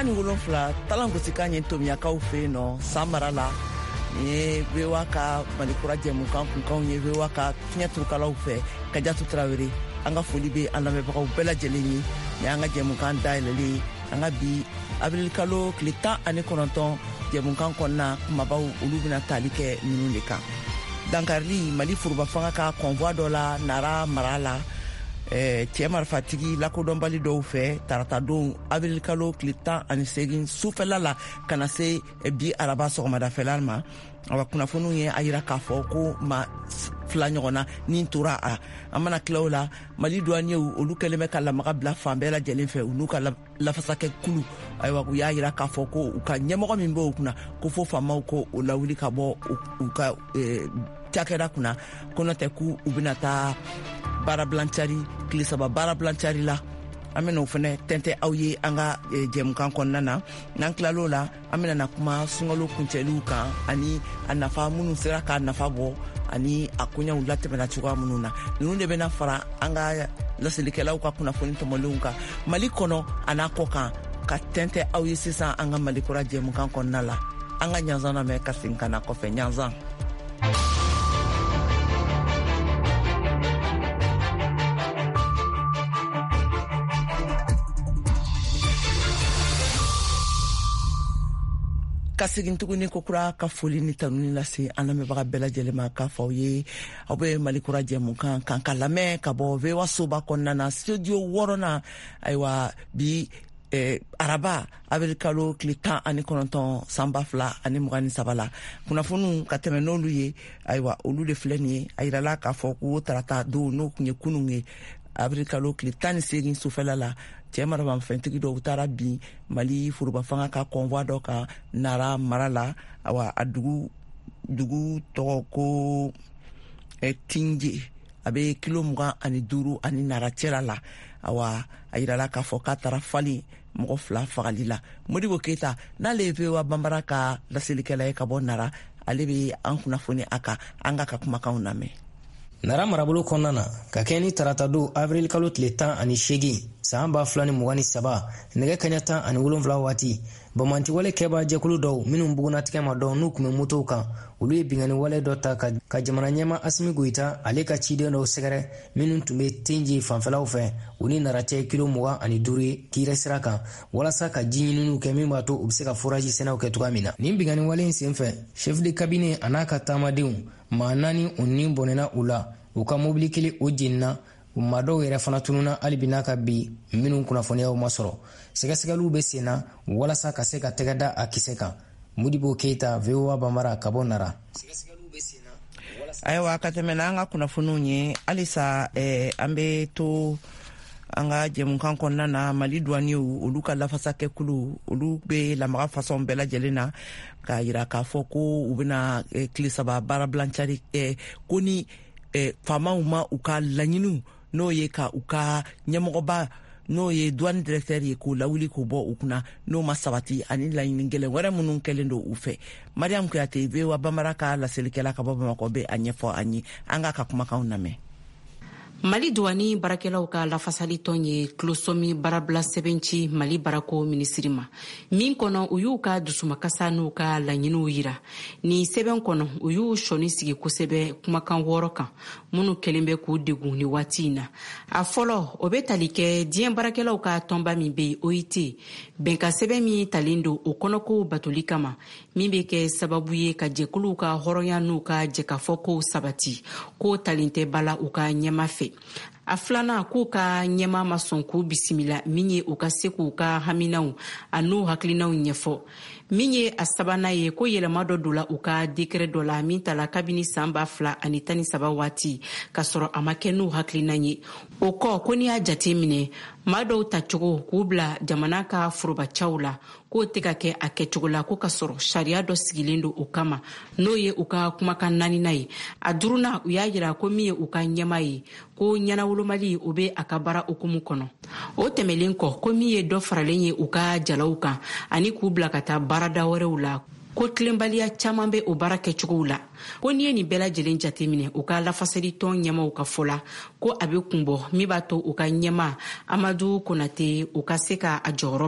17 talangosi ka ɲɛ tomiyakaw fɛ yen nɔ san mara la ni ye VOA ka malikura jɛmukan kunkanw ye VOA ka fiɲɛ turukalaw fɛ Kajatu Tarawele. An ka foli bɛ an lamɛnbagaw bɛɛ lajɛlen ye. Ni an ka jɛmukan dayɛlɛlen an ka bi avril kalo tile 19 jɛmukan kɔnɔna kumabaw olu bɛna tali kɛ ninnu de kan. Dankari Mali furuba fanga ka convoi dɔ la Nara mara la cɛ marifatigi lakodɔnbali dɔw fɛ taratadon avril kalo tile 18 sufɛla la ka na se bi araba sɔgɔmadafɛla ma. Awa kunnafoniw ye a yira k'a fɔ ko ma fila ɲɔgɔnna nin tora a an mana tilaw la Mali douaniers olu kɛlen bɛ ka lamaga bila fan bɛɛ lajɛlen fɛ u n'u ka lafasakɛ kulu ayiwa u y'a yira k'a fɔ ko u ka ɲɛmɔgɔ min bɛ u kunna ko fo faamaw ko o lawuli ka bɔ u ka cakɛda kunna ko n'o tɛ k'u bɛna taa baarabilancari tile 3 baarabilancari la. An bɛna o fana tɛntɛ aw ye an ka jɛmukan kɔnɔna na n'an tilal'o la an bɛna na kuma sunkalo kuncɛliw kan ani a nafa minnu sera k'a nafa bɔ ani a koɲɛw latɛmɛna cogoya minnu na ninnu de bɛna fara an ka laselilikɛlaw ka kunnafoni tɔmɔlenw kan Mali kɔnɔ a n'a kɔ kan ka tɛntɛ aw ye sisan an ka malikura jɛmukan kɔnɔna la. An ka ɲanzan lamɛn ka segin ka na kɔfɛ ɲanzan. Ka segin tuguni kokura ka foli ni tanuni lase an lamɛnbaga bɛɛ lajɛlen ma k'a fɔ aw ye aw bɛ malikura jɛmukan kan ka lamɛn ka bɔ VOA soba kɔnɔna na studio 6nan ayiwa bi araba avril kalo tile 19 san 2023 la kunnafoniw ka tɛmɛ n'olu ye ayiwa olu de filɛ nin ye a yirala k'a fɔ ko tarata don n'o kun ye kunun ye avril kalo tile 18 sufɛla la cɛ marabanfɛntigi dɔw taara bin Mali furuba fanga ka convoi dɔ kan Nara mara la awa a dugu tɔgɔ ko Tinje a bɛ kilo 25 ani Nara cɛla la awa a yirala k'a fɔ k'a taara fali mɔgɔ 2 fagali la. Modibo Keita n'ale ye VOA Bambara ka laselilikɛla ye ka bɔ Nara ale bɛ an kunnafoni a kan an ka kumakanw lamɛn. Nara marabolo kɔnɔna na ka kɛ ni tarata don avril kalo tile 18 san 2023 nɛgɛ kaɲa 17 waati bamantiwale kɛba jɛkulu dɔw minnu bugunatigɛ ma dɔn n'u kun bɛ motow kan olu ye bingani wale dɔ ta ka jamana ɲɛma Asimi Goita ale ka ciden dɔw sɛgɛrɛ minnu tun bɛ Tinji fanfɛlaw fɛ u ni Nara cɛ kilo 25 ye kire sira kan walasa ka ji ɲininiw kɛ min b'a to u bɛ se ka foraji sɛnɛw kɛ cogoya min na. Nin bingani wale in senfɛ chef de cabinet a n'a ka taamadenw maa 4 u ni bɔnɛna u la u ka mobili kelen o jenina u maa dɔw yɛrɛ fana tununa hali bi n'a ka bi minnu kunnafoniyaw ma sɔrɔ sɛgɛsɛgɛliw bɛ sen na walasa ka se ka tɛgɛ da a kisɛ kan. Modibo Keita VOA Bambara ka bɔ Nara. Ayiwa ka tɛmɛ n'an ka kunnafoniw ye halisa an bɛ to an ka jɛmukan kɔnɔna na Mali douaniers olu ka lafasakɛkulu olu bɛ lamaga fasɔn bɛɛ lajɛlen na k'a yira k'a fɔ ko u bɛna tile 3 baarabilancari ko ni faamaw ma u ka laɲiniw n'o ye ka u ka ɲɛmɔgɔba n'o ye douane directeur ye k'o lawuli k'o bɔ u kunna n'o ma sabati ani laɲini gɛlɛn wɛrɛ minnu kɛlen don u fɛ. Mariam Kuyate VOA Bambara ka laselilikɛla ka bɔ Bamakɔ bɛ a ɲɛfɔ an ye an ka kumakanw lamɛn. Mali douani barakɛlaw ka lafasali tɔn ye tulosomi baarabila sɛbɛnci Mali barako minisiri ma min kɔnɔ u y'u ka dusumakasa n'u ka laɲiniw yira. Ni sɛbɛn kɔnɔ u y'u sɔni sigi kosɛbɛ kumakan 6 kan minnu kɛlen bɛ k'u degun ni waati in na. A fɔlɔ o bɛ tali kɛ diɲɛ barakɛlaw ka tɔnba min bɛ OIT bɛnka sɛbɛn min talen don o kɔnɔko batoli kama min bɛ kɛ sababu ye ka jɛkuluw ka hɔrɔnya n'u ka jɛkafɔkow sabati ko talen tɛ bala u ka ɲɛma fɛ. A filanan k'u ka ɲɛma ma sɔn k'u bisimila min ye u ka se k'u ka haminaw a n'u hakilinaw ɲɛfɔ min ye a sabanan ye ko yɛlɛma dɔ don la u ka décret dɔ la min tala kabini san 2013 waati ka sɔrɔ a ma kɛ n'u hakilina ye. O kɔ ko n'i y'a jate minɛ maa dɔw ta cogo k'u bila jamana ka forobacaw la k'o tɛ ka kɛ a kɛcogo la ko ka sɔrɔ sariya dɔ sigilen don o kama n'o ye u ka kumakan 4nan ye. A 5nan u y'a yira ko min ye u ka ɲɛma ye ko ɲɛnawolomali o bɛ a ka baara hukumu kɔnɔ. O tɛmɛlen kɔ ko min ye dɔ faralen ye u ka jalaw kan ani k'u bila ka taa baarada wɛrɛw la ko tilenbaliya caman bɛ o baara kɛcogow la. Ko n'i ye nin bɛɛ lajɛlen jateminɛ u ka lafasali tɔn ɲɛmaw ka fɔ la ko a bɛ kunbɔ min b'a to u ka ɲɛma Amadu Konate u ka se ka a jɔyɔrɔ bila.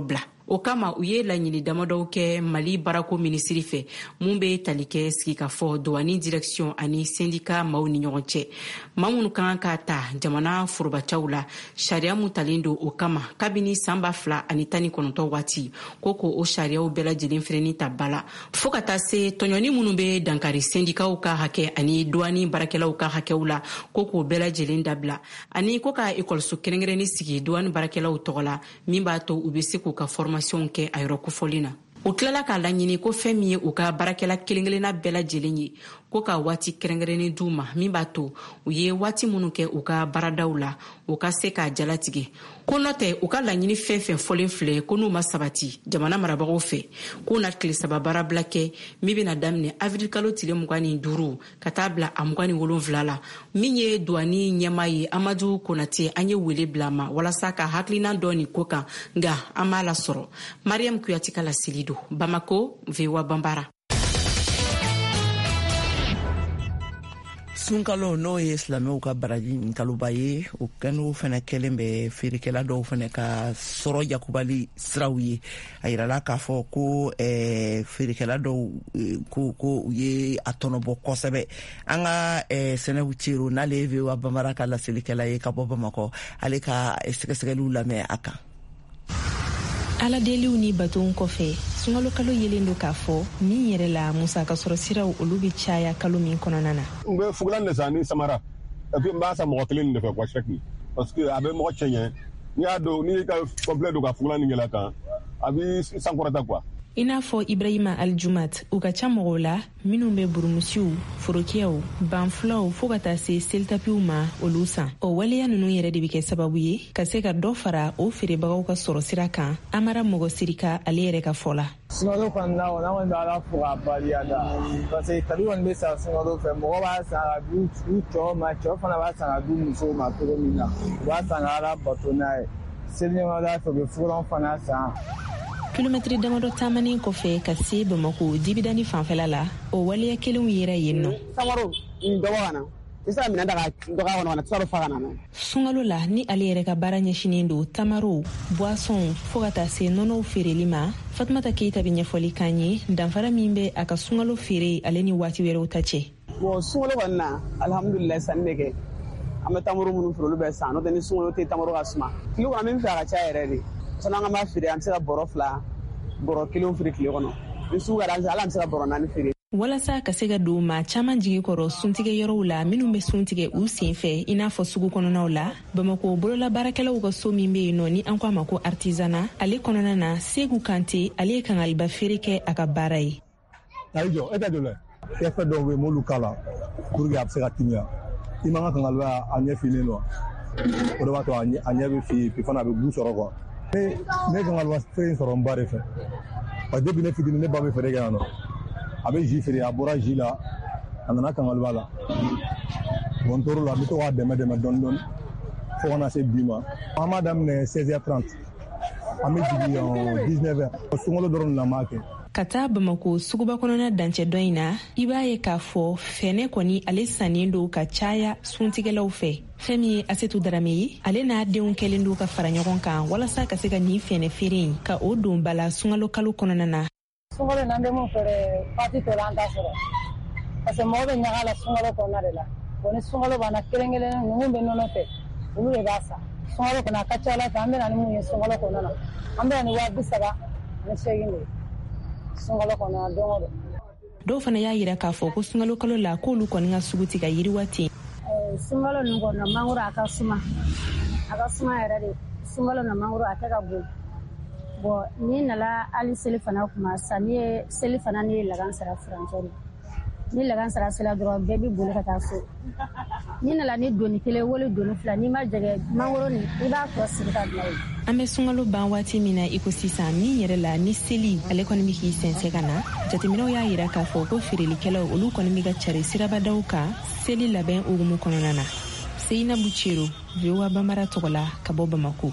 o kama u ye laɲini damadɔw kɛ Mali barako minisiri fɛ mun be tali kɛ sigi ka fɔ douane direction ani syndicat maaw ni ɲɔgɔn cɛ. Maa minnu kan ka ta jamana forobacaw la sariya mun talen do o kama kabini san 2019 waati ko o sariyaw bɛɛ lajɛlen fɛnɛni ta bala fo ka taa se tɔɲɔni minnu be dankari syndicatw ka hakɛ ani douane barakɛlaw ka hakɛw la ko bɛɛ lajɛlen dabila ani ko ka école kɛrɛnkɛrɛnni sigi douane barakɛlaw tɔgɔ la min b'a to u be se k'u ka formation kɛ a yɔrɔ kofɔli na. O tilala k'a laɲini ko fɛn min ye u ka baarakɛla kelen-kelenna bɛɛ lajɛlen ye ko ka waati kɛrɛnkɛrɛnnen d'u ma min b'a to u ye waati minnu kɛ u ka baaradaw la u ka se k'a jalatigɛ ko nɔtɛ u ka laɲini fɛn fɛn fɔlen filɛ ko n'u ma sabati jamana marabagaw fɛ k'u na tile 3 baarabila kɛ min bɛna daminɛ avril kalo tile 25 ka taa bila a 27 la min ye douane ɲɛmaa ye Amadu Konate an ye wele bila ma walasa ka hakilina dɔ nin ko kan nka an b'a la sɔrɔ. Mariam Kuyati ka laseli do Bamako, VOA Bambara. Sunkalo n'o ye silamɛw ka baraji kaloba ye o kɛnɛ fɛnɛ kɛlen bɛ feerekɛla dɔw fɛnɛ ka sɔrɔ yakubali siraw ye a yirala k'a fɔ ko feerekɛla dɔw ko u ye a tɔnɔbɔ kosɛbɛ an ka sɛnɛw ciro n'ale ye VOA Bambara ka laselikɛla ye ka bɔ Bamakɔ ale ka sɛgɛsɛgɛliw lamɛn a kan. Ala deliw ni baton kɔfɛ sunkalo kalo yelen do k'a fɔ min yɛrɛ la musaka sɔrɔ siraw olu bɛ caya kalo min kɔnɔna na. N bɛ fugulan de san ni samara et puis n b'a san mɔgɔ kelen de fɛ quoi chaque nuit parce que a bɛ mɔgɔ cɛɲɛ n'i y'a dɔn n'i ka complet don ka fugulan nin yɛlɛ kan a b'i sankɔrɔta quoi. I n'a fɔ Ibrahima Aljumat u ka ca mɔgɔw la minnu bɛ burumusiw forokiyaw banfulaw fo ka taa se selitapiw ma olu san o waleya ninnu yɛrɛ de bɛ kɛ sababu ye ka se ka dɔ fara o feerebagaw ka sɔrɔ sira kan Amara Mɔgɔ Sirika ale yɛrɛ ka fɔ la. Sunkalo kɔni na n'an kɔni bɛ Ala fo k'a barika da parce que tabi kɔni bɛ san sunkalo fɛ mɔgɔ b'a san ka du cɛw ma cɛw fana b'a san ka du musow ma cogo min na u b'a san ka Ala bato n'a ye seli ɲɛmada fɛ u bɛ fugulan fana san. Kilometri damadɔ taamanen kɔfɛ ka se Bamako dibidani fanfɛla la o waleya kelenw yɛrɛ yen nɔ. Samaro dɔgɔ kana isa minɛ daga dɔgɔ kɔnɔ kana tsaro fa kana. Sunkalo la ni ale yɛrɛ ka baara ɲɛsinen don tamaro boisson fo ka taa se nɔnɔw feereli ma Fatumata Keita bɛ ɲɛfɔli kan ye danfara min bɛ a ka sunkalo feere ale ni waati wɛrɛw ta cɛ. Bon sunkalo kɔni na alhamdulillah sanni bɛ kɛ an bɛ tamaro minnu feere olu bɛ san n'o tɛ ni sunkalo tɛ tamaro ka suma tile kɔnɔ min fɛ a ka ca yɛrɛ de sanni an ka ma feere an bɛ se ka bɔrɔ 2 bɔrɔ 1 feere tile kɔnɔ ni sugu ka ala bɛ se ka bɔrɔ 4 feere. Walasa ka se ka don maa caman jigi kɔrɔ suntigɛ yɔrɔw la minnu bɛ suntigɛ u sen fɛ i n'a fɔ sugu kɔnɔnaw la Bamako bolola baarakɛlaw ka so min bɛ yen nɔ ni an ko a ma ko artisanat ale kɔnɔna na Segu Kante ale ye kangaliba feere kɛ a ka baara ye. Ayi jɔ e tɛ don dɛ kɛfɛ dɔw bɛ m'olu kala pour que a bɛ se ka timiya i man ka kangaliba a ɲɛ finnen don o de b'a to a ɲɛ bɛ fi puis fana a bɛ gu sɔrɔ quoi. Ne kangaliba feere in sɔrɔ n ba de fɛ parce que depuis ne fitinin ne ba bɛ feere kɛ yan nɔ. A bɛ ji feere a bɔra ji la a nana kangaliba la bon n tor'o la n bɛ to k'a dɛmɛ dɔɔni dɔɔni fo ka na se bi ma an b'a daminɛ 16h30 an bɛ jigin 19h sunkalo dɔrɔn de la an b'a kɛ. Ka taa Bamako suguba kɔnɔna dancɛ dɔ in na i b'a ye k'a fɔ fɛnɛ kɔni ale sannen don ka caya suntigɛlaw fɛ fɛn min ye Asetu Darame ye ale n'a denw kɛlen don ka fara ɲɔgɔn kan walasa ka se ka nin fɛnɛ feere in ka o don bala sunkalo kalo kɔnɔna na. Sunkalo n'an bɛ mun feere parti tɔ la an t'a sɔrɔ parce que mɔgɔ bɛ ɲaga la sunkalo kɔnɔna de la bon ni sunkalo banna kelen-kelen ninnu bɛ nɔnɔ fɛ olu de b'a san sunkalo kɔnɔ a ka ca Ala fɛ an bɛ na ni mun ye sunkalo kɔnɔna na an bɛ na ni 30,8 de sunkalo kɔnɔ don o don. Dɔw fana y'a yira k'a fɔ ko sunkalo kalo la k'olu kɔni ka sugu ti ka yiriwa ten. Sunkalo ninnu kɔnɔ mangoro a ka suma yɛrɛ de sunkalo na mangoro a tɛ ka bon. Bon ni nana hali seli fana kuma sa ni ye seli fana ni lagan sara furancɛ ni lagan sara sela dɔrɔn bɛɛ bɛ boli ka taa so ni nana ni doni kelen wolo doni 2 ni ma jɛgɛ mangoro ni i b'a tɔ sigi ka bila yen. An bɛ sunkalo ban waati min na i ko sisan min yɛrɛ la ni seli ale kɔni bɛ k'i sɛnsɛn ka na jateminɛw y'a yira k'a fɔ ko feerelikɛlaw olu kɔni bɛ ka cari sirabadaw kan seli labɛn hukumu kɔnɔna na. Seinabu Ciro, VOA Bambara tɔgɔ la ka bɔ Bamako.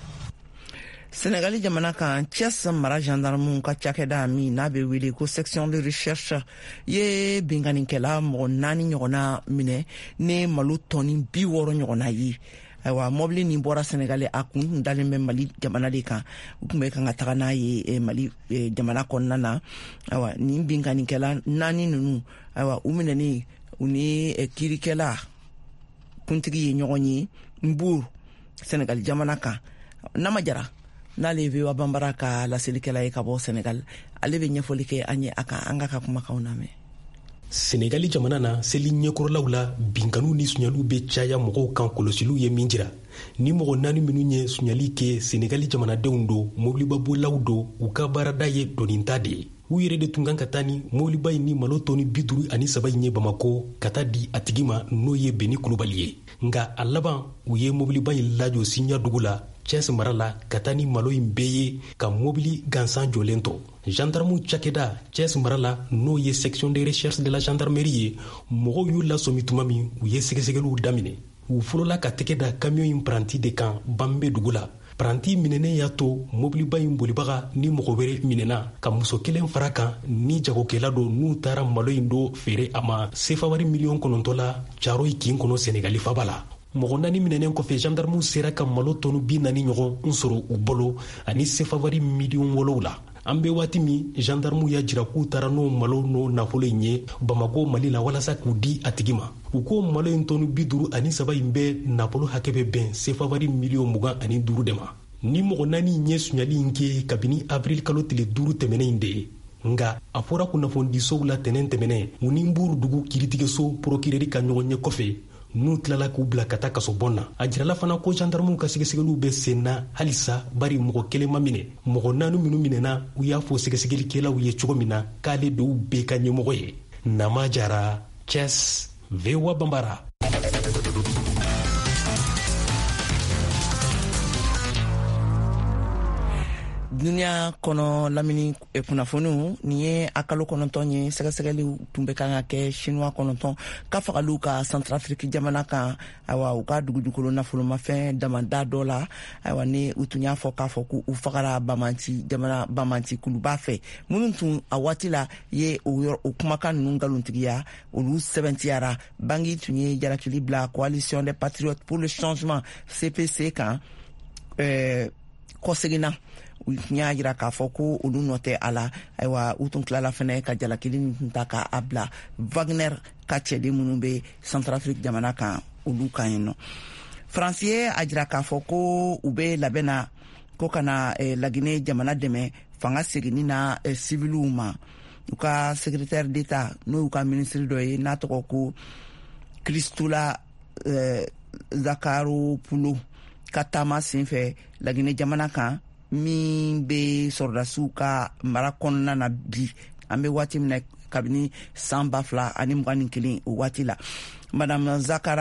Sénégali jamana kan Thiès mara gendarme ka cakɛda min n'a bɛ wele ko section de recherche ye binganinkɛla mɔgɔ 4 ɲɔgɔnna minɛ ne malo tɔni 60 ɲɔgɔnna ye ayiwa mobili nin bɔra Senegal a kun dalen bɛ Mali jamana de kan u tun bɛ kan ka taga n'a ye Mali jamana kɔnɔna na ayiwa nin binkannikɛla 4 ninnu ayiwa u minɛni u ni kirikɛla kuntigi ye ɲɔgɔn ye Mbour Senegal jamana kan Nama Jara n'ale VOA Bambara ka laselikɛla ye ka bɔ Senegal ale bɛ ɲɛfɔli kɛ an ye an ka kumakanw lamɛn. Senegali jamana na seli ɲɛkɔrɔlaw la binkanu ni suɲaliw bɛ caya mɔgɔw kan kɔlɔsiliw ye min jira ni mɔgɔ 4 minnu ye suɲali kɛ Senegali jamanadenw don mobilibabolaw don u ka baarada ye dɔnninta de ye u yɛrɛ de tun kan ka taa ni mobiliba in ni malo tɔni 53 in ye Bamako ka taa di a tigi ma n'o ye Beni Kulubali ye nka a laban u ye mobiliba in lajɔ Sinya dugu la Thiès mara la ka taa ni malo in bɛɛ ye ka mobili gansan jɔlen to gendarmew cakɛda Thiès mara la n'o ye section de recherche de la gendarmerie ye mɔgɔw y'u lasɔmi tuma min u ye sɛgɛsɛgɛliw daminɛ u fɔlɔla ka tɛgɛ da camion in paranti de kan Banbe dugu la paranti minɛnen y'a to mobiliba in bolibaga ni mɔgɔ wɛrɛ minɛna ka muso kelen fara kan ni jagokɛla don n'u taara malo in do feere a ma sefawari miliyɔn 9 la Caroyi kin kɔnɔ Senegali faba la mɔgɔ 4 minɛnen kɔfɛ gendarmew sera ka malo tɔnu 40 ɲɔgɔn sɔrɔ u bolo ani sefawari miliyɔn 7 la an bɛ waati min gendarmew y'a jira k'u taara n'o malo n'o nafolo in ye Bamako Mali la walasa k'u di a tigi ma u ko malo in tɔnu 53 in bɛ nafolo hakɛ bɛ bɛn sefawari miliyɔn 25 de ma ni mɔgɔ 4 in ye suɲali in kɛ kabini avril kalo tile 5 tɛmɛnen in de ye nga a fɔra kunnafonidisow la tɛnɛn tɛmɛnɛ u ni Mbour dugu kiiritigɛso procureur ka ɲɔgɔn ɲɛ kɔfɛ n'u tilala k'u bila ka taa kasobon na a jirala fana ko gendarmew ka sɛgɛsɛgɛliw bɛ sen na halisa bari mɔgɔ kelen ma minɛ mɔgɔ 4 minnu minɛna u y'a fɔ sɛgɛsɛgɛlikɛlaw ye cogo min na k'ale de u bɛɛ ka ɲɛmɔgɔ ye Nama Jara Thiès VOA Bambara. Duniya kɔnɔ lamini kunnafoniw nin ye a kalo 9 ye sɛgɛsɛgɛliw tun bɛ kan ka kɛ Chinois 9 ka fagaliw ka Centrafrique jamana kan ayiwa u ka dugujukolo nafolomafɛn damanda dɔ la ayiwa ni u tun y'a fɔ k'a fɔ ko u fagara Bamanti kuluba fɛ minnu tun a waati la ye o kumakan ninnu nkalontigiya olu sɛbɛntiyara Bangi tun ye jalakili bila Coalition des Patriotes pour le Changement CPC kan kɔseginna u y'a jira k'a fɔ ko olu nɔ tɛ a la ayiwa u tun tilala fɛnɛ ka jalakili nin ta k'a bila Wagner ka cɛden minnu bɛ Centrafrique jamana kan olu kan yen nɔ Faransi ye a jira k'a fɔ ko u bɛ labɛn na ko kana Laginɛ jamana dɛmɛ fanga seginni na civiliw ma u ka secrétaire d'État n'o y'u ka ministre dɔ ye n'a tɔgɔ ko Christoula Zakharopoulou ka taama senfɛ Laginɛ jamana kan min bɛ sɔrɔdasiw ka mara kɔnɔna na bi an bɛ waati min na kabini san 2021 o waati la Madame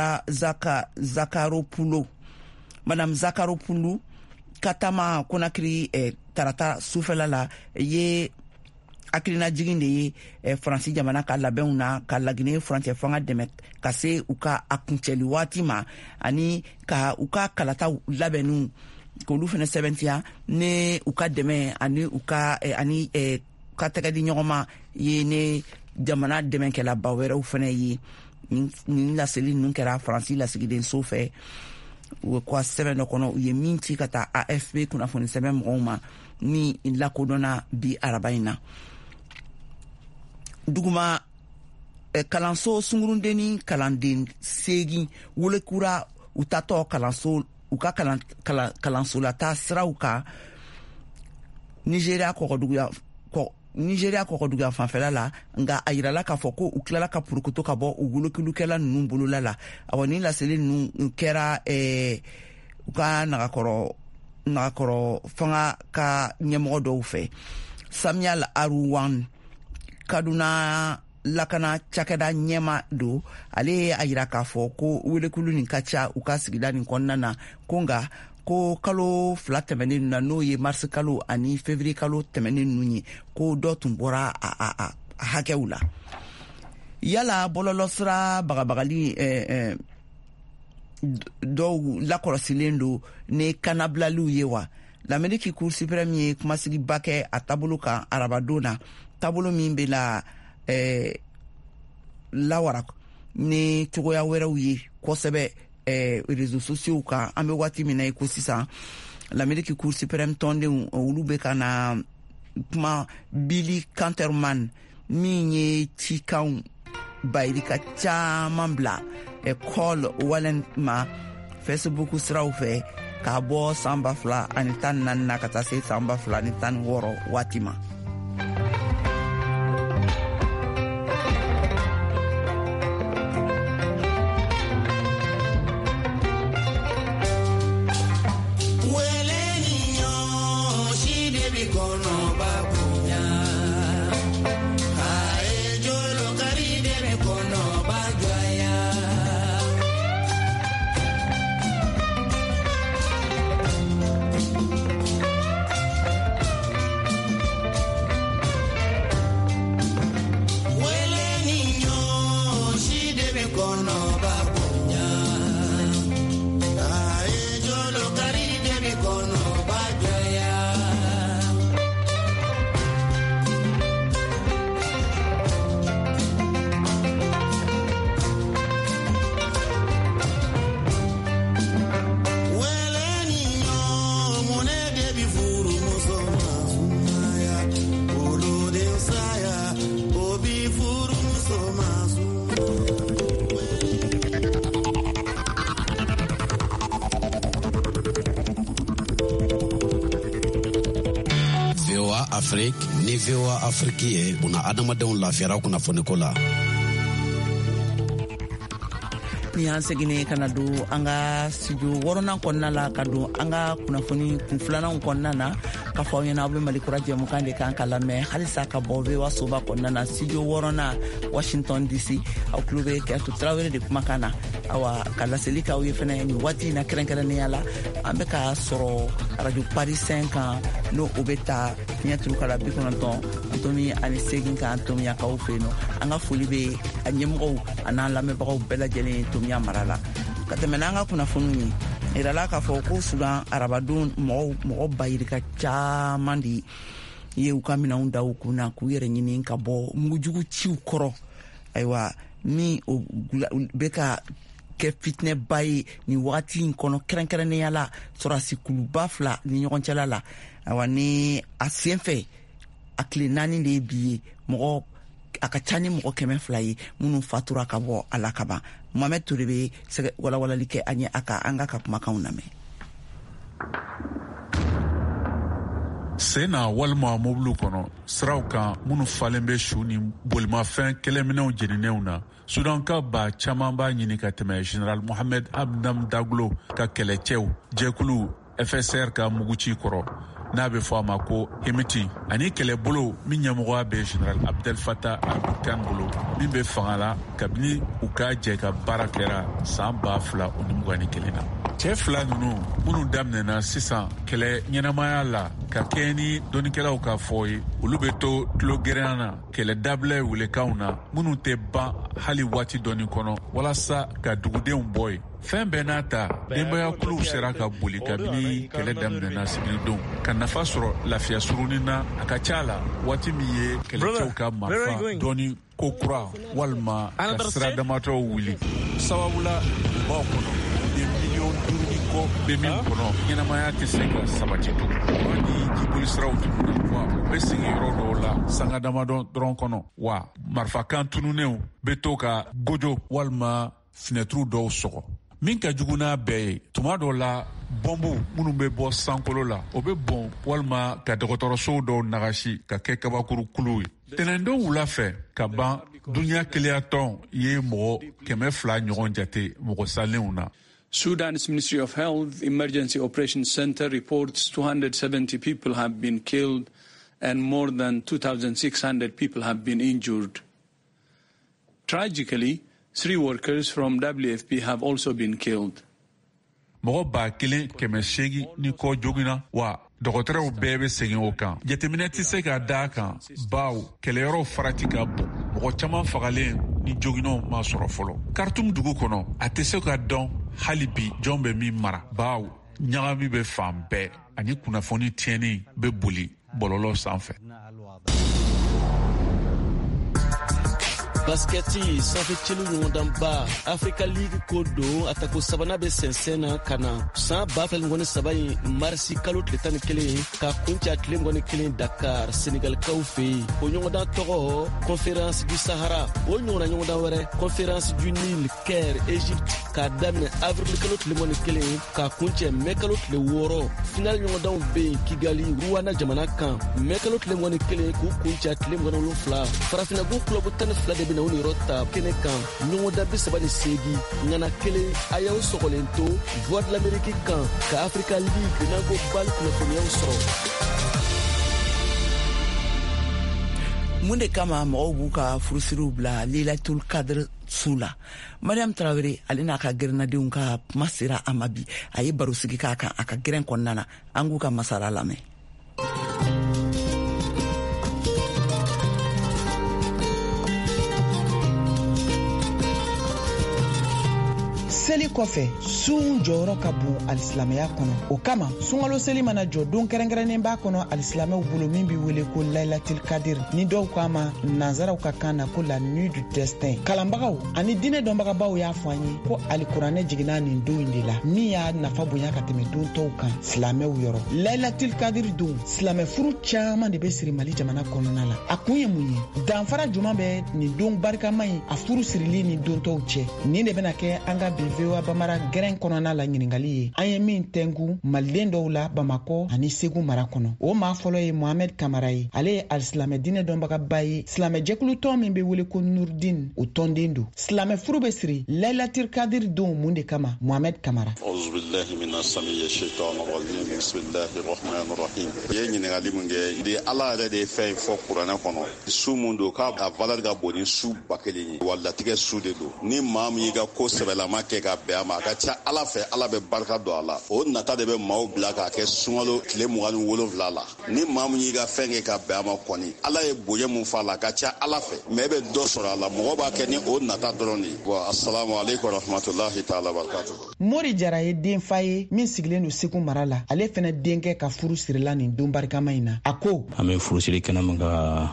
Zakharopoulou ka taama Conakry tarata sufɛla la ye hakilina jigin de ye Faransi jamana ka labɛnw na ka Laginɛ furancɛ fanga dɛmɛ ka se u ka a kuncɛli waati ma ani ka u ka kalataw labɛnniw k'olu fana sɛbɛntiya ni u ka dɛmɛ ani u ka ka tɛgɛdi ɲɔgɔn ma ye ne jamana dɛmɛkɛlaba wɛrɛw fana ye nin laseli ninnu kɛra Faransi lasigiden so fɛ u ka sɛbɛn dɔ kɔnɔ u ye min ci ka taa AFP kunnafoni sɛbɛn mɔgɔw ma ni lakodɔnna bi araba in na duguma kalanso sungurunden kalanden 8 wolekura u tatɔ kalanso u ka kalanso la taa siraw kan Nigeria kɔgɔduguya fanfɛla la nga a yirala k'a fɔ ko u tilala ka purukuto ka bɔ u wolokilukɛla ninnu bolola la awa ni laseli ninnu kɛra u ka nagakɔrɔ fanga ka ɲɛmɔgɔ dɔw fɛ Samuel Arouan Kaduna lakana cakɛda ɲɛma don ale a yira k'a fɔ ko welekulu nin ka ca u ka sigida nin kɔnɔna na ko nga ko kalo 2 tɛmɛnen na n'o ye mars kalo ani février kalo tɛmɛnen ninnu ye ko dɔ tun bɔra a hakɛw la yala bɔlɔlɔsira bagabagali dɔw lakɔlɔsilen don ni kanabilaliw ye wa l'Amérique Cour suprême ye kumasigiba kɛ a taabolo kan arabadon na taabolo min bɛ la lawara ni cogoya wɛrɛw ye kosɛbɛ réseaux sociaux kan an bɛ waati min na i ko sisan l'Amérique Cour suprême tɔndenw olu bɛ ka na kuma Billy Canterman min ye cikanw bayirika caaman bila Call Wallen ma Facebook siraw fɛ k'a bɔ san 2014 na ka taa se san 2016 waati ma. Afrique ni VOA Afrique ye buna adamadenw lafiyara kunnafoni ko la. Ni an seginne kana do an ka studio wɔɔrɔnan kɔnɔna la ka don an ka kunnafoni kunfilanan kɔnɔna na ka fɔ aw ɲɛna aw bɛ Malikura jɛmukan de kan ka lamɛn halisa ka bɔ VOA soba kɔnɔna na studio wɔɔrɔnan Washington DC aw tulo bɛ Kɛrɛtu Tarawele de kumakan na awa ka laseli k'aw ye fɛnɛ nin waati in na kɛrɛnkɛrɛnnenya la an bɛ ka sɔrɔ Radio Paris 5 kan n'o o bɛ ta fiɲɛ turukala 98.8 kan Tomiyakaw fɛ yen nɔ an ka foli bɛ a ɲɛmɔgɔw a n'an lamɛnbagaw bɛɛ lajɛlen Tomiya mara la ka tɛmɛ n'an ka kunnafoniw ye yirala k'a fɔ ko Sudan arabadon mɔgɔ bayirika caman de ye u ka minɛnw da u kunna k'u yɛrɛ ɲini ka bɔ mugujugu ciw kɔrɔ ayiwa min o bɛ ka kɛ fitinɛba ye nin wagati in kɔnɔ kɛrɛnkɛrɛnnenya la sɔrɔdasi kuluba 2 ni ɲɔgɔn cɛla la ayiwa ni a sen fɛ a tile 4 de ye bi ye mɔgɔ a ka ca ni mɔgɔ 200 ye minnu fatura ka bɔ a la ka ban Mohamed Toure bɛ walawalali kɛ an ye an ka kumakanw lamɛn. Sena walima mobulu kɔnɔ siraw kan minnu falen bɛ su ni bolimafɛn kɛlɛminɛw jeninenw na Sudan ka ba caman b'a ɲini ka tɛmɛ General Mohamed Abdam Daglo ka kɛlɛcɛw jɛkulu FSR ka muguci kɔrɔ n'a bɛ fɔ a ma ko Hemiti ani kɛlɛbolo min ɲɛmɔgɔya bɛ General Abdel Fattah al-Burhan bolo min bɛ fanga la kabini u ka jɛ ka baara kɛra san 2021 na. Cɛ 2 ninnu minnu daminɛna sisan kɛlɛ ɲɛnamaya la ka kɛ ni dɔnnikɛlaw ka fɔ ye olu bɛ to tulogɛrɛnya na kɛlɛ dabila welekanw na minnu tɛ ban hali waati dɔɔni kɔnɔ walasa ka dugudenw bɔ ye. Fɛn bɛɛ n'a ta denbaya kuluw sera ka boli kabini kɛlɛ daminɛna sigiridenw ka nafa sɔrɔ lafiya surunin na a ka ca la waati min ye kɛlɛcɛw ka marifa dɔɔni ko kura walima ka sira damatɔw wuli sababula dugubaw kɔnɔ miliyɔn 5 kɔ bɛ min kɔnɔ ɲɛnamaya tɛ se ka sabati tugun ni jibolisiraw tununa wa u bɛ sigi yɔrɔ dɔw la sanga damadɔ dɔrɔn kɔnɔ wa marifakan tununenw bɛ to ka gojo walima finɛturu dɔw sɔgɔ min ka jugu n'a bɛɛ ye tuma dɔw la bɔnbu minnu bɛ bɔ sankolo la o bɛ bɔn walima ka dɔgɔtɔrɔsow dɔw nagasi ka kɛ kabakurukulu ye tɛnɛndon wula fɛ ka ban dunuya keleyatɔn ye mɔgɔ 200 ɲɔgɔn jate mɔgɔ salenw na. Sudan's Ministry of Health Emergency Operations Center reports 270 people have been killed and more than 2,600 people have been injured. Tragically, 3 workers from WFP have also been killed. Mɔgɔ 1,800 ni kɔ jogina wa dɔgɔtɔrɔw bɛɛ bɛ segin o kan. Jateminɛ tɛ se ka da kan baw kɛlɛyɔrɔw farati ka bon. Mɔgɔ caman fagalen ni joginaw ma sɔrɔ fɔlɔ. Khartoum dugu kɔnɔ a tɛ se ka dɔn hali bi jɔn bɛ min mara. Baw ɲagami bɛ fan bɛɛ ani kunnafoni tiɲɛni bɛ boli bɔlɔlɔ sanfɛ. basketi sanfɛ celu ɲɔgɔndanba Africa League ko don atako sabana bɛ sɛnsɛnna ka na san 2007 marisi kalo tile 11 ka kunca tile 11 Dakar Senegalikaw fɛ yen. O ɲɔgɔndan tɔgɔ Conférence du Sahara. O ɲɔgɔndan wɛrɛ Conférence du Nil Caire Égypte ka daminɛ avril kalo tile 11 ka kuncɛ mai kalo tile 6. Final ɲɔgɔndanw bɛ yen Kigali Rwanda jamana kan mai kalo tile 11 k'u kunca tile 17. Farafinabu club 12 de bɛna u ni yɔrɔ ta kɛnɛ kan ɲɔgɔndan 38 ŋana kelen a y'aw sɔgɔlen to Voix de l'Amérique kan ka Africa League n'an ko bal kunnafoniyaw sɔrɔ. Mun de kama mɔgɔw b'u ka furusiriw bila Lailatul Qadr su la. Mariam Traoré ale n'a ka gɛrɛnadenw ka kuma sera a ma bi. A ye baro sigi k'a kan a ka gɛrɛn kɔnɔna na. An k'u ka masala lamɛn. Seli kɔfɛ sun jɔyɔrɔ ka bon alisilamɛya kɔnɔ. O kama sunkalo seli mana jɔ don kɛrɛnkɛrɛnnen b'a kɔnɔ alisilamɛw bolo min bɛ wele ko Lailatul Qadr. Ni dɔw k'a ma nanzaraw ka kan na ko la nuit du destin. Kalanbagaw ani diinɛ dɔnbagabaw y'a fɔ an ye ko alikuranɛ jiginna nin don in de la min y'a nafa bonya ka tɛmɛ don tɔw kan silamɛw yɔrɔ. Lailatul Qadr don silamɛ furu caman de bɛ siri Mali jamana kɔnɔna la. A kun ye mun ye? Danfara juman bɛ nin don barikama in a furu sirili ni don tɔw cɛ? Nin de bɛna kɛ an ka VOA Bamara gɛrɛn kɔnɔna la ɲiningali ye. An ye min tɛngu maliden dɔw la Bamakɔ ani Segu mara kɔnɔ. O maa fɔlɔ ye Mohamed Kamara ye. Ale ye alisilamɛ diinɛ dɔnbagaba ye. Silamɛ jɛkulu tɔn min bɛ wele ko Nurdin o tɔnden don. Silamɛ furu bɛ siri Lailatul Qadr don mun de kama? Mohamed Kamara. Auzubillahi minas samiyyi shaitanir rajim. Bismillahir rahmanir rahim. Ye ɲiningali mun kɛ de Ala yɛrɛ de ye fɛn fɔ kuranɛ kɔnɔ. Su mun don k'a valeur ka bon ni su 1000 ye. Wa latigɛ su de don. Ni maa min y'i ka ko sɛbɛlama kɛ ka bɛn a ma a ka ca Ala fɛ Ala bɛ barika don a la. O nata de bɛ maaw bila k'a kɛ sunkalo tile 27 la. Ni maa min y'i ka fɛn kɛ ka bɛn a ma kɔni Ala ye bonya mun f'a la a ka ca Ala fɛ mais e bɛ dɔ sɔrɔ a la mɔgɔ b'a kɛ ni o nata dɔrɔn de ye. Bon assalamu alaikum warahmatullahi ta'ala barakatuh. Mori Jara ye denfa ye min sigilen don Segu mara la. Ale fɛnɛ denkɛ ka furu sirila nin don barikama in na. A ko an bɛ furusiri kɛnɛ min ka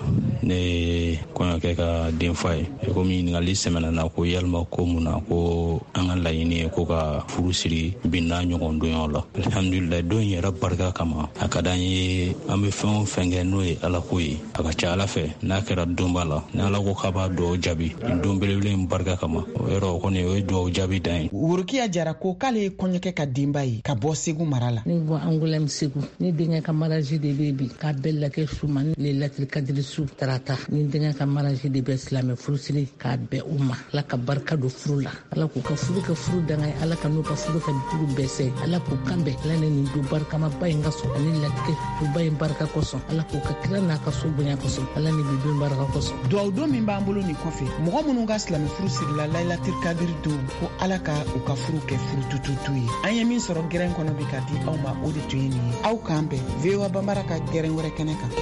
ne kɔɲɔkɛ ka denfa ye. Komi ɲininkali sɛmɛna na ko yalima ko mun na ko an ka laɲini ye ko ka furu siri binna ɲɔgɔn donyaw la. Alhamdulillah don yɛrɛ barika kama a ka d'an ye an bɛ fɛn o fɛn kɛ n'o ye Ala ko ye. A ka ca Ala fɛ n'a kɛra donba la ni Ala ko k'a b'a duwawu jaabi don belebele in barika kama o yɔrɔ kɔni o ye duwawu jaabi dan ye. Worokiya Jara ko k'ale ye kɔɲɔkɛ ka denba ye ka bɔ Segu mara la. Ne bɔ Angoulême Segu ne denkɛ ka mariage de bɛ bi k'a bɛɛ lakɛ su ma Lailatul Qadr su tarata ni denkɛ ka mariage de bɛ silamɛ furusiri k'a bɛɛ u ma Ala ka barika don furu la Ala k'u ka furu kɛ furu danga ye Ala ka n'u ka furu kɛ dugu bɛɛ sɛ Ala k'u kanbɛn Ala ni nin don barikamaba in ka sɔn ani latigɛ duba in barika kosɔn Ala k'u ka kira n'a ka so bonya kosɔn Ala ni bi don barika kosɔn. Duwawu don min b'an bolo nin kɔfɛ mɔgɔ minnu ka silamɛ furu sirila Lailatul Qadr don ko Ala ka u ka furu kɛ furu tututu ye. An ye min sɔrɔ gɛrɛn kɔnɔ bi ka di aw ma o de tun ye nin ye. Aw k'an bɛn VOA Bambara ka gɛrɛn wɛrɛ kɛnɛ kan.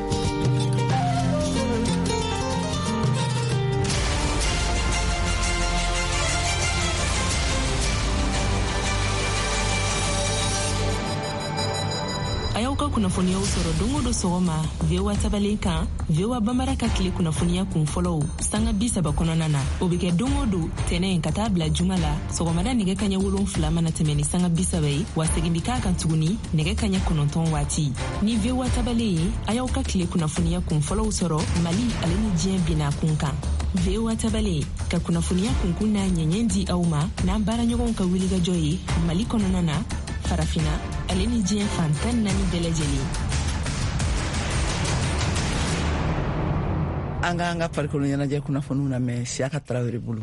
A y'aw ka kunnafoniyaw sɔrɔ don o don sɔgɔma VOA tabalen kan VOA Bambara ka tile kunnafoniya kun fɔlɔw sanga 30 kɔnɔna na o bɛ kɛ don o don tɛnɛn ka taa bila juma la sɔgɔmada nɛgɛ kaɲɛ 7 mana tɛmɛ ni sanga 30 ye wa segin bi k'a kan tuguni nɛgɛ kaɲɛ 9 waati ni VOA tabalen ye a y'aw ka tile kunnafoniya kun fɔlɔw sɔrɔ Mali ale ni diɲɛ binna kun kan VOA tabalen ka kunnafoniya kunkun n'a ɲɛɲɛ di aw ma n'an baaraɲɔgɔnw ka wulikajɔ ye Mali kɔnɔna na farafina ale ni diɲɛ fantan 4 bɛɛ lajɛlen. An ka farikolo ɲɛnajɛ kunnafoniw na mɛ Siaka Traoré bolo.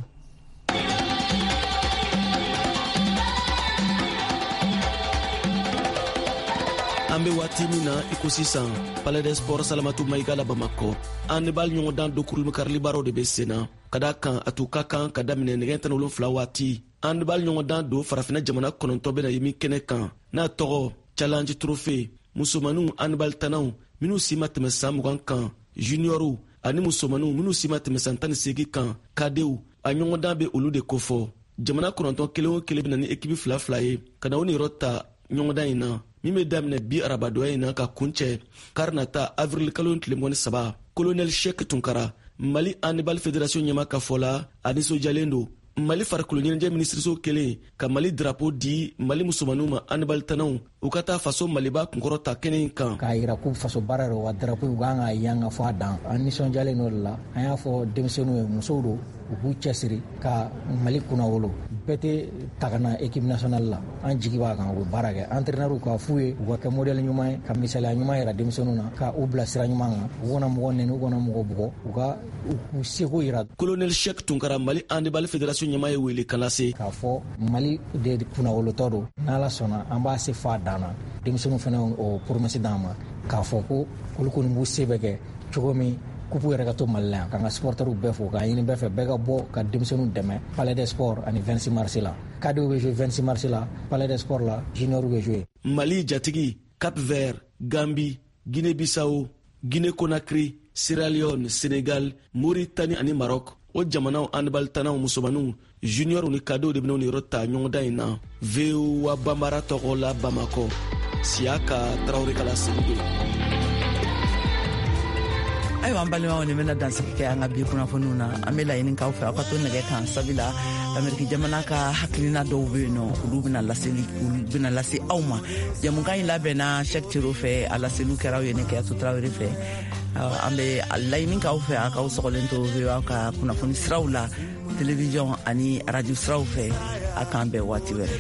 An bɛ waati min na i ko sisan Palais des Sports Salamatu Mayiga la Bamakɔ an de b'a ɲɔgɔndan do kurulukarili baaraw de bɛ sen na ka da kan a tun ka kan ka daminɛ nɛgɛ 17 waati an de b'a ɲɔgɔndan do farafina jamana 9 bɛna ye min kɛnɛ kan n'a tɔgɔ Challenge Trophée musomaninw handball tanaw minnu si ma tɛmɛ san 20 kan juniorw ani musomaninw minnu si ma tɛmɛ san 18 kan kadew a ɲɔgɔndan bɛ olu de kofɔ jamana 9 kelen o kelen bɛna ni équipe fila ye ka na o niyɔrɔ ta ɲɔgɔndan in na min bɛ daminɛ bi arabadoya in na ka kuncɛ kari nata avril kalo tile 13 colonel Sheikh Tunkara Mali Handball Fédération ɲɛma ka fɔ la a nisɔndiyalen don. Mali farikolo ɲɛnajɛ minisiriso kelen ka Mali drapeau di Mali musomanninw ma handball tanaw u ka taa faso Maliba kunkɔrɔ ta kɛnɛ in kan. K'a yira ko faso baara don wa drapeau u kan ka yanga fɔ a dan. An nisɔndiyalen n'o de la an y'a fɔ denmisɛnninw ye musow don u k'u cɛsiri ka Mali kunna wolo bɛɛ tɛ ta ka na équipe nationale la an jigi b'a kan u bɛ baara kɛ entraîneur k'a f'u ye u ka kɛ modèle ɲuman ye ka misaliya ɲuman yira denmisɛnninw na ka u bila sira ɲuman kan u kana mɔgɔ nɛni u kana mɔgɔ bugɔ u ka u seko yira. Colonel Cheikh Tunkara Mali Handball Fédération ɲɛma ye wele kala se k'a fɔ Mali de kunna wolotɔ don n'Ala sɔnna an b'a se fɔ a dan na denmisɛnninw fana o promesse d'an ma k'a fɔ ko olu kɔni b'u se bɛ kɛ cogo min kupu yɛrɛ ka to Mali la yan k'an ka supporters bɛɛ fo k'a ɲini bɛɛ fɛ bɛɛ ka bɔ ka denmisɛnninw dɛmɛ Palais des Sports ani 26 mars la cadeau bɛ jouer 26 mars la Palais des Sports la junior bɛ jouer. Mali jatigi Cap-Vert, Gambie, Guinée-Bissau, Guinée-Conakry, Sierra Leone, Sénégal, Mauritanie ani Maroc o jamanaw handball tanaw musomanninw junior ni cadeau de bɛn'o yɔrɔ ta ɲɔgɔndan in na. VOA Bambara tɔgɔ la Bamako Siaka Traoré kala Seydou. Ayiwa an balimaw ni bɛna dansigi kɛ an ka bi kunnafoniw na an bɛ laɲini k'aw fɛ aw ka to nɛgɛ kan sabula Ameriki jamana ka hakilina dɔw bɛ yen nɔ olu bɛna lase aw ma. Jamukan in labɛnna Cheikh Tiro fɛ a laseliw kɛra aw ye ne Kɛyatu Traoré fɛ an bɛ laɲini k'aw fɛ a k'aw sɔgɔlen to VOA ka kunnafoni siraw la télévision ani radio siraw fɛ a k'an bɛn waati wɛrɛ.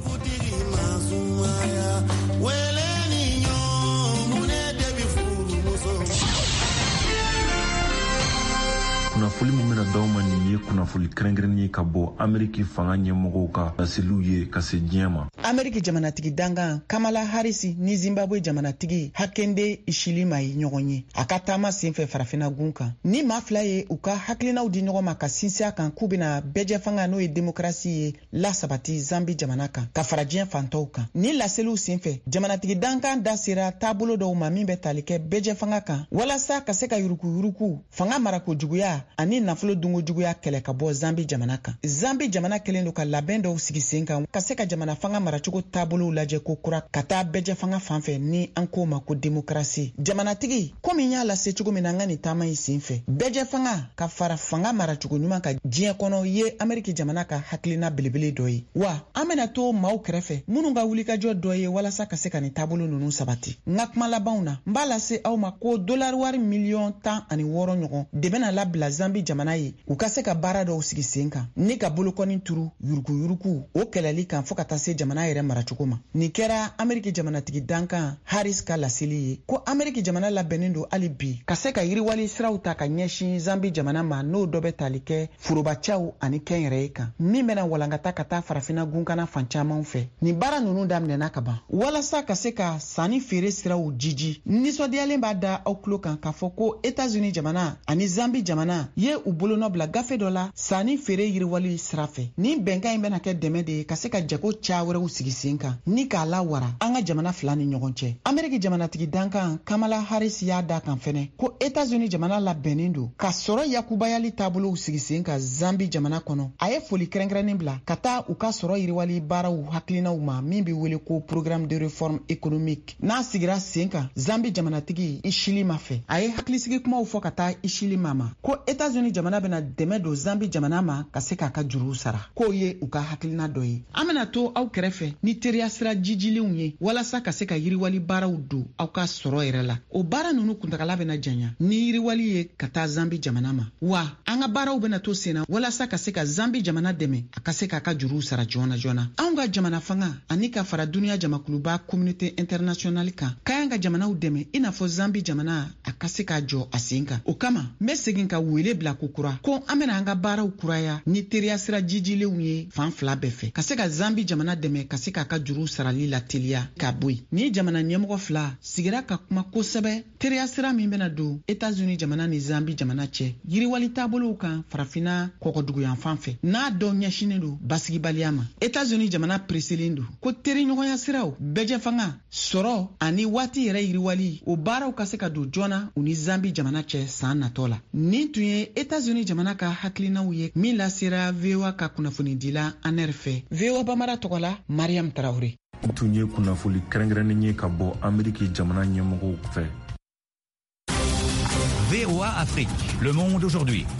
kunnafoni min bɛna d'aw ma nin ye kunnafoni kɛrɛnkɛrɛnnen ye ka bɔ Ameriki fanga ɲɛmɔgɔw ka laseliw ye ka se diɲɛ ma. Ameriki jamanatigi dangan Kamala Harris ni Zimbabwe jamanatigi Hakainde Hichilema ye ɲɔgɔn ye a ka taama senfɛ farafina gun kan ni maa fila ye u ka hakilinaw di ɲɔgɔn ma ka sinsin a kan k'u bɛna bɛɛjɛ fanga n'o ye démocratie ye lasabati Zambi jamana kan ka fara diɲɛ fantaw kan ni laseliw senfɛ jamanatigi dangan da sera taabolo dɔw ma min bɛ tali kɛ bɛɛjɛ fanga kan walasa ka se ka yuruku fanga marako juguya ani nafolo dungo juguya kɛlɛ ka bɔ Zambi jamana kan. Zambi jamana kɛlen do ka labɛn dɔw sigi sen kan ka se ka jamana fanga maracogo taabolow lajɛ ko kura ka taa bɛɛjɛ fanga fanfɛ ni an k'o ma ko démocratie. Jamanatigi komi n y'a lase cogo min na an ka nin taama in sen fɛ bɛɛjɛ fanga ka fara fanga maracogo ɲuman ka diɲɛ kɔnɔ ye Ameriki jamana ka hakilina belebele dɔ ye wa an bɛna to maaw kɛrɛfɛ minnu ka wulikajɔ dɔ ye walasa ka se ka nin taabolo ninnu sabati. N ka kuma labanw na n b'a lase aw ma ko dollar wari miliyɔn 16 ɲɔgɔn de bɛna labila Zambi jamana ye u ka se ka baara dɔw sigi sen kan ni ka bolokɔni turu yuruku o kɛlɛli kan fɔ ka taa se jamana yɛrɛ maracogo ma. Nin kɛra Ameriki jamanatigi dankan Harris ka laseli ye ko Ameriki jamana labɛnnen don hali bi ka se ka yiriwali siraw ta ka ɲɛsin Zambi jamana ma n'o dɔ bɛ tali kɛ forobacɛw ani kɛnyɛrɛye kan min bɛna walankata ka taa farafina gunkana fan camanw fɛ. Nin baara ninnu daminɛna ka ban walasa ka se ka sanni feere siraw jiji nisɔndiyalen b'a da aw tulo kan k'a fɔ ko États-Unis jamana ani Zambi jamana ye u bolonɔ bila gafe dɔ la sanni feere yiriwali sira fɛ. Ni bɛnkan in bɛna kɛ dɛmɛ de ye ka se ka jago ca wɛrɛw sigi sen kan ni k'a lawara an ka jamana fila ni ɲɔgɔn cɛ. Ameriki jamanatigi dankan Kamala Harris y'a da kan fɛnɛ ko États-Unis jamana labɛnnen don ka sɔrɔ yakubayali taabolow sigi sen kan Zambi jamana kɔnɔ. A ye foli kɛrɛnkɛrɛnnen bila ka taa u ka sɔrɔ yiriwali baaraw hakilinaw ma min bɛ wele ko programme de réforme économique n'a sigira sen kan Zambi jamanatigi Hichilema fɛ. A ye hakilisigi kumaw fɔ ka taa Hichilema ma ko États-Unis jamana bɛna dɛmɛ don Zambi jamana ma ka se k'a ka juruw sara k'o ye u ka hakilina dɔ ye. An bɛna to aw kɛrɛfɛ ni teriya sira jijilenw ye walasa ka se ka yiriwali baaraw don aw ka sɔrɔ yɛrɛ la. O baara ninnu kuntagala bɛna janya ni yiriwali ye ka taa Zambi jamana ma wa an ka baaraw bɛna to sen na walasa ka se ka Zambi jamana dɛmɛ a ka se k'a ka juruw sara joona joona. Anw ka jamana fanga ani ka fara duniya jamakuluba communauté internationale kan k'an ka jamanaw dɛmɛ i n'a fɔ Zambi jamana a ka se k'a jɔ a sen kan. O kama n bɛ segin ka wele bila ko kura ko an bɛna an ka baaraw kuraya ni teriya sira jijilenw ye fan fila bɛɛ fɛ ka se ka Zambi jamana dɛmɛ ka se k'a ka juruw sarali la teliya ka bɔ yen. Ni jamana ɲɛmɔgɔ fila sigira ka kuma kosɛbɛ teriya sira min bɛna don États-Unis jamana ni Zambi jamana cɛ yiriwali taabolow kan farafina kɔkɔduguyan fan fɛ n'a dɔw ɲɛsinen don basigibaliya ma. États-Unis jamana preselen don ko teri ɲɔgɔnya siraw bɛɛjɛ fanga sɔrɔ ani waati yɛrɛ yiriwali o baaraw ka se ka don joona u ni Zambi jamana cɛ san natɔ la. Nin tun ye États-Unis jamana ka hakilinaw ye min lasera VOA ka kunnafoni dila an yɛrɛ fɛ. VOA Bamara tɔgɔ la Mariam Traoré. Tun ye kunnafoni kɛrɛnkɛrɛnnen ye ka bɔ Ameriki jamana ɲɛmɔgɔw fɛ. VOA Afrique, le monde aujourd'hui.